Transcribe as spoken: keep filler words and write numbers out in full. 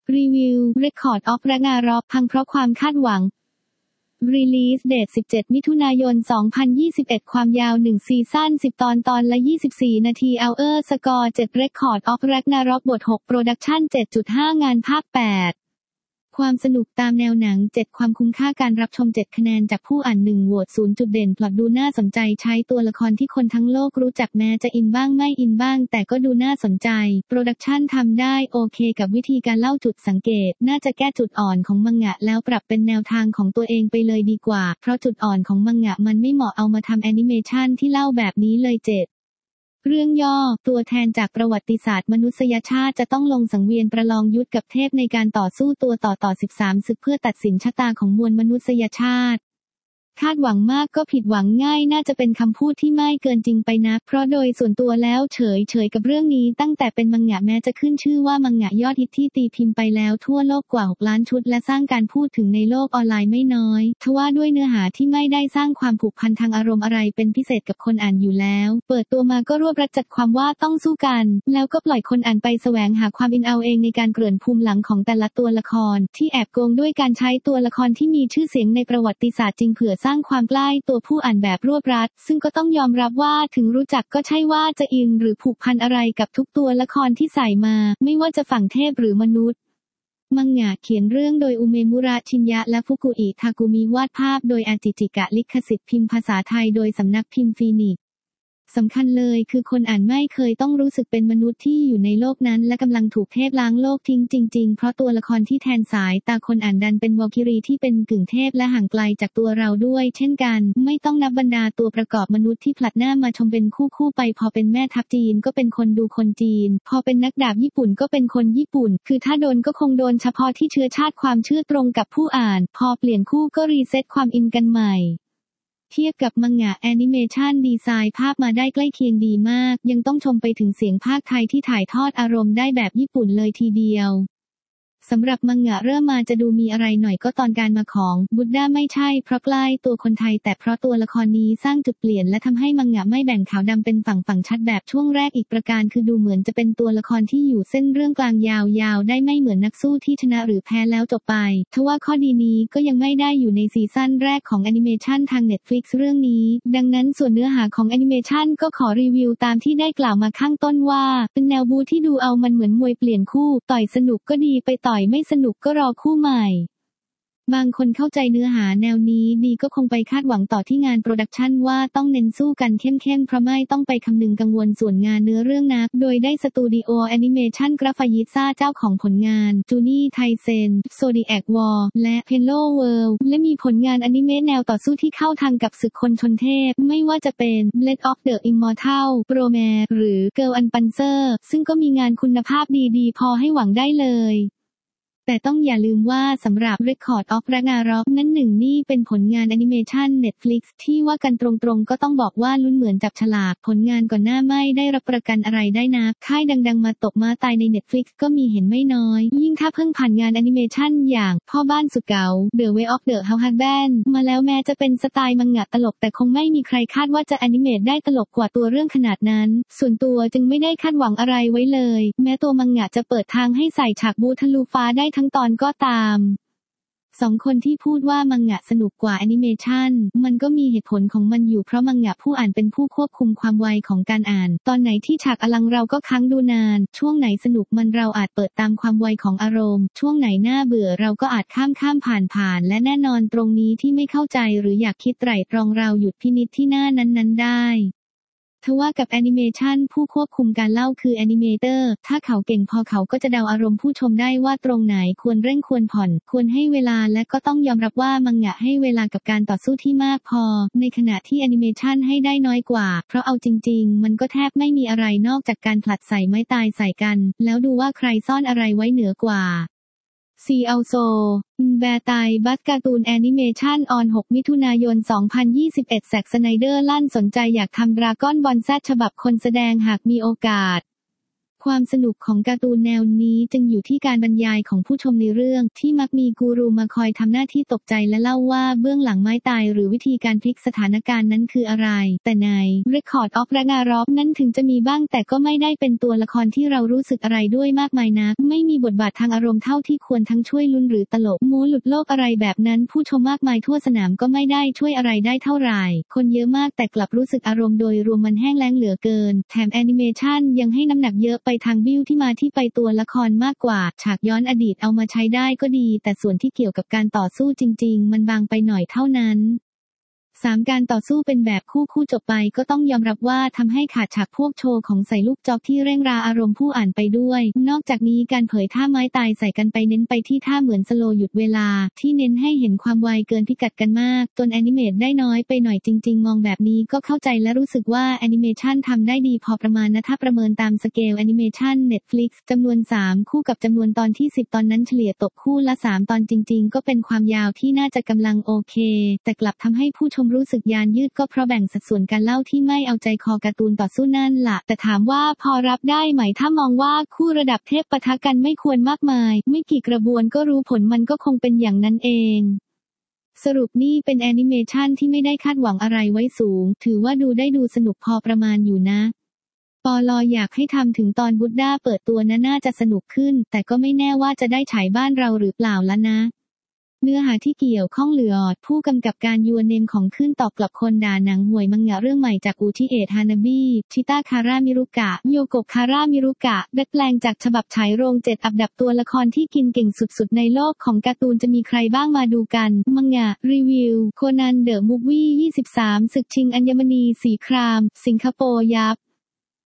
รีวิว Record of Ragnarok พังเพราะความคาดหวัง Release Date สิบเจ็ด มิถุนายน สองพันยี่สิบเอ็ด ความยาว หนึ่ง ซีซั่น สิบ ตอน ตอนละ ยี่สิบสี่ นาที Hour Score เจ็ด Record of Ragnarok บท หก Production เจ็ดจุดห้า งานภาพ แปดความสนุกตามแนวหนัง เจ็ด ความคุ้มค่าการรับชม เจ็ด คะแนนจากผู้อ่าน หนึ่ง โหวต ศูนย์ จุดเด่นพล็อตดูน่าสนใจใช้ตัวละครที่คนทั้งโลกรู้จักแม้จะอินบ้างไม่อินบ้างแต่ก็ดูน่าสนใจโปรดักชันทำได้โอเคกับวิธีการเล่าจุดสังเกตน่าจะแก้จุดอ่อนของมังงะแล้วปรับเป็นแนวทางของตัวเองไปเลยดีกว่าเพราะจุดอ่อนของมังงะมันไม่เหมาะเอามาทำแอนิเมชันที่เล่าแบบนี้เลยเจ็ดเรื่องย่อตัวแทนจากประวัติศาสตร์มนุษยชาติจะต้องลงสังเวียนประลองยุทธกับเทพในการต่อสู้ตัวต่อต่อสิบสามศึกเพื่อตัดสินชะตาของมวลมนุษยชาติคาดหวังมากก็ผิดหวังง่ายน่าจะเป็นคำพูดที่ไม่เกินจริงไปนักเพราะโดยส่วนตัวแล้วเฉยเฉยกับเรื่องนี้ตั้งแต่เป็นมังงะแม้จะขึ้นชื่อว่ามังงะยอดฮิตที่ตีพิมพ์ไปแล้วทั่วโลกกว่าหกล้านชุดและสร้างการพูดถึงในโลกออนไลน์ไม่น้อยทว่าด้วยเนื้อหาที่ไม่ได้สร้างความผูกพันทางอารมณ์อะไรเป็นพิเศษกับคนอ่านอยู่แล้วเปิดตัวมาก็รวบรัดจัดความว่าต้องสู้กันแล้วก็ปล่อยคนอ่านไปแสวงหาความอินเอาเองในการเกริ่นภูมิหลังของแต่ละตัวละครที่แอบโกงด้วยการใช้ตัวละครที่มีชื่อเสียงในประวัติศาสตร์จริงเผื่อสร้างความใกล้ตัวผู้อ่านแบบรวบรัดซึ่งก็ต้องยอมรับว่าถึงรู้จักก็ใช่ว่าจะอินหรือผูกพันอะไรกับทุกตัวละครที่ใส่มาไม่ว่าจะฝั่งเทพหรือมนุษย์มังงะเขียนเรื่องโดยอุเมมุระชินยะและฟุกุอิทากุมิวาดภาพโดยอาจิจิกะลิขสิทธิ์พิมพ์ภาษาไทยโดยสำนักพิมพ์ฟีนิกซ์สำคัญเลยคือคนอ่านไม่เคยต้องรู้สึกเป็นมนุษย์ที่อยู่ในโลกนั้นและกำลังถูกเทพล้างโลกทิ้งจริงๆเพราะตัวละครที่แทนสายตาคนอ่านดันเป็นวอลคิรีที่เป็นกึ่งเทพและห่างไกลจากตัวเราด้วยเช่นกันไม่ต้องนับบรรดาตัวประกอบมนุษย์ที่ผลัดหน้ามาชมเป็นคู่ๆไปพอเป็นแม่ทัพจีนก็เป็นคนดูคนจีนพอเป็นนักดาบญี่ปุ่นก็เป็นคนญี่ปุ่นคือถ้าโดนก็คงโดนเฉพาะที่เชื้อชาติความเชื่อตรงกับผู้อ่านพอเปลี่ยนคู่ก็รีเซ็ตความอินกันใหม่เทียบกับมังงะแอนิเมชันดีไซน์ภาพมาได้ใกล้เคียงดีมากยังต้องชมไปถึงเสียงภาคไทยที่ถ่ายทอดอารมณ์ได้แบบญี่ปุ่นเลยทีเดียวสำหรับมังงะเริ่มมาจะดูมีอะไรหน่อยก็ตอนการมาของบุดด้าไม่ใช่เพราะใกล้ตัวคนไทยแต่เพราะตัวละครนี้สร้างจุดเปลี่ยนและทำให้มังงะไม่แบ่งขาวดำเป็นฝั่งฝั่งชัดแบบช่วงแรกอีกประการคือดูเหมือนจะเป็นตัวละครที่อยู่เส้นเรื่องกลางยาวๆได้ไม่เหมือนนักสู้ที่ชนะหรือแพ้แล้วจบไปทว่าข้อดีนี้ก็ยังไม่ได้อยู่ในซีซั่นแรกของแอนิเมชันทาง Netflix เรื่องนี้ดังนั้นส่วนเนื้อหาของแอนิเมชันก็ขอรีวิวตามที่ได้กล่าวมาข้างต้นว่าเป็นแนวบูที่ดูเอามันเหมือนมวยเปลี่ยนคู่ต่อยสนุกก็ดีไปต่อยไม่สนุกก็รอคู่ใหม่บางคนเข้าใจเนื้อหาแนวนี้ดีก็คงไปคาดหวังต่อที่งานโปรดักชันว่าต้องเน้นสู้กันเข้มๆเพราะไม่ต้องไปคำนึงกังวลส่วนงานเนื้อเรื่องนักโดยได้สตูดิโอแอนิเมชันกราฟายิซ่าเจ้าของผลงานจูนี่ไทเซนโซดิแอกวอร์และเพนโลเวิลด์และมีผลงานอนิเมะแนวต่อสู้ที่เข้าทางกับศึกคนชนเทพไม่ว่าจะเป็น Blade of the Immortal Bromance หรือ Girl and Panzer ซึ่งก็มีงานคุณภาพดีๆพอให้หวังได้เลยแต่ต้องอย่าลืมว่าสำหรับ Record of Ragnarok นั้นหนึ่งนี่เป็นผลงานแอนิเมชัน Netflix ที่ว่ากันตรงๆก็ต้องบอกว่าลุ้นเหมือนจับฉลากผลงานก่อนหน้าไม่ได้รับประกันอะไรได้นะค่ายดังๆมาตกมาตายใน Netflix ก็มีเห็นไม่น้อยยิ่งถ้าเพิ่งผ่านงานแอนิเมชันอย่างพ่อบ้านสุดเก๋า The Way of the House Husband มาแล้วแม้จะเป็นสไตล์มังงะตลกแต่คงไม่มีใครคาดว่าจะแอนิเมตได้ตลกกว่าตัวเรื่องขนาดนั้นส่วนตัวจึงไม่ได้คาดหวังอะไรไว้เลยแม้ตัวมังงะจะเปิดทางให้ใส่ฉากบูทะลุฟ้าได้ทั้งตอนก็ตามสองคนที่พูดว่ามังงะสนุกกว่าแอนิเมชันมันก็มีเหตุผลของมันอยู่เพราะมังงะผู้อ่านเป็นผู้ควบคุมความไวของการอ่านตอนไหนที่ฉากอลังเราก็ค้างดูนานช่วงไหนสนุกมันเราอาจเปิดตามความไวของอารมณ์ช่วงไหนน่าเบื่อเราก็อาจข้ามข้ามผ่านผ่านและแน่นอนตรงนี้ที่ไม่เข้าใจหรืออยากคิดไตร่ตรองเราหยุดพินิจที่หน้านั้นๆได้ทว่ากับแอนิเมชันผู้ควบคุมการเล่าคือแอนิเมเตอร์ถ้าเขาเก่งพอเขาก็จะเดาอารมณ์ผู้ชมได้ว่าตรงไหนควรเร่งควรผ่อนควรให้เวลาและก็ต้องยอมรับว่ามังงะให้เวลากับการต่อสู้ที่มากพอในขณะที่แอนิเมชันให้ได้น้อยกว่าเพราะเอาจริงๆมันก็แทบไม่มีอะไรนอกจากการผลัดใส่ไม้ตายใส่กันแล้วดูว่าใครซ่อนอะไรไว้เหนือกว่าซีอัลโซแบร์ไตบัสการ์ตูนแอนิเมชันออนหกมิถุนายนสองพันยี่สิบเอ็ดแซ็กสไนเดอร์ลั่นสนใจอยากทำดราก้อนบอลแซดฉบับคนแสดงหากมีโอกาสความสนุกของการ์ตูนแนวนี้จึงอยู่ที่การบรรยายของผู้ชมในเรื่องที่มักมีกูรูมาคอยทำหน้าที่ตกใจและเล่าว่าเบื้องหลังไม้ตายหรือวิธีการพลิกสถานการณ์นั้นคืออะไรแต่ใน Record of Ragnarok นั้นถึงจะมีบ้างแต่ก็ไม่ได้เป็นตัวละครที่เรารู้สึกอะไรด้วยมากมายนักไม่มีบทบาททางอารมณ์เท่าที่ควรทั้งช่วยลุ้นหรือตลกมูหลุดโลกอะไรแบบนั้นผู้ชมมากมายทั่วสนามก็ไม่ได้ช่วยอะไรได้เท่าไหร่คนเยอะมากแต่กลับรู้สึกอารมณ์โดยรวมมันแห้งแล้งเหลือเกินแถมแอนิเมชันยังให้น้ำหนักเยอะไปทางบิวที่มาที่ไปตัวละครมากกว่าฉากย้อนอดีตเอามาใช้ได้ก็ดีแต่ส่วนที่เกี่ยวกับการต่อสู้จริงๆมันบางไปหน่อยเท่านั้นสามการต่อสู้เป็นแบบคู่คู่จบไปก็ต้องยอมรับว่าทำให้ขาดฉากพวกโชว์ของใส่ลูกจอกที่เร่งราอารมณ์ผู้อ่านไปด้วยนอกจากนี้การเผยท่าไม้ตายใส่กันไปเน้นไปที่ท่าเหมือนสโลหยุดเวลาที่เน้นให้เห็นความไวเกินพิกัดกันมากจนแอนิเมตได้น้อยไปหน่อยจริงๆมองแบบนี้ก็เข้าใจและรู้สึกว่าแอนิเมชันทำได้ดีพอประมาณนะถ้าประเมินตามสเกลแอนิเมชัน Netflix จำนวนสามคู่กับจำนวนตอนที่สิบตอนนั้นเฉลี่ยตกคู่ละสามตอนจริงๆก็เป็นความยาวที่น่าจะกำลังโอเคแต่กลับทำให้ผู้ชมรู้สึกยานยืดก็เพราะแบ่งสัดส่วนการเล่าที่ไม่เอาใจคอการ์ตูนต่อสู้นั่นล่ะแต่ถามว่าพอรับได้ไหมถ้ามองว่าคู่ระดับเทพปะทะกันไม่ควรมากมายไม่กี่กระบวนก็รู้ผลมันก็คงเป็นอย่างนั้นเองสรุปนี่เป็นแอนิเมชันที่ไม่ได้คาดหวังอะไรไว้สูงถือว่าดูได้ดูสนุกพอประมาณอยู่นะปอลออยากให้ทำถึงตอนบุดด้าเปิดตัวนะน่าจะสนุกขึ้นแต่ก็ไม่แน่ว่าจะได้ฉายบ้านเราหรือเปล่าละนะเนื้อหาที่เกี่ยวข้องเหลืออดผู้กำกับการยูเนมของขึ้นตอบกลับคนด่าหนังห่วยมังงะเรื่องใหม่จากอูชิเอะฮานาบิชิตาคารามิรุกะโยโกะคารามิรุกะดัดแปลงจากฉบับฉายโรงเจ็ดอันดับตัวละครที่กินเก่งสุดๆในโลกของการ์ตูนจะมีใครบ้างมาดูกันมังงะรีวิวโคนันเดอะมูฟวี่ยี่สิบสามศึกชิงอัญมณีสีครามสิงคโปร์ยับ